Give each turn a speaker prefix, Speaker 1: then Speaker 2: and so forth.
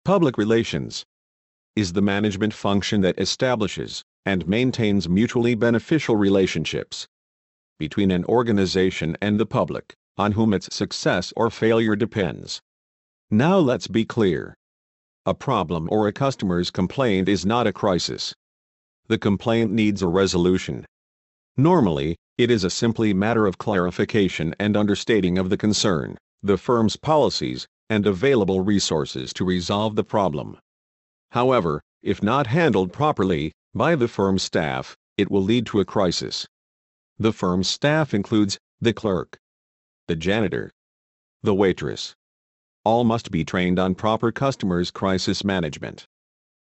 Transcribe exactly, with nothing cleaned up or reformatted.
Speaker 1: Public relations is the management function that establishes and maintains mutually beneficial relationships between an organization and the public, on whom its success or failure depends. Now let's be clear. A problem or a customer's complaint is not a crisis. The complaint needs a resolution. Normally, it is a simply matter of clarification and understating of the concern, the firm's policies, and available resources to resolve the problem. However, if not handled properly by the firm's staff, it will lead to a crisis. The firm's staff includes the clerk, the janitor, the waitress. All must be trained on proper customers' crisis management.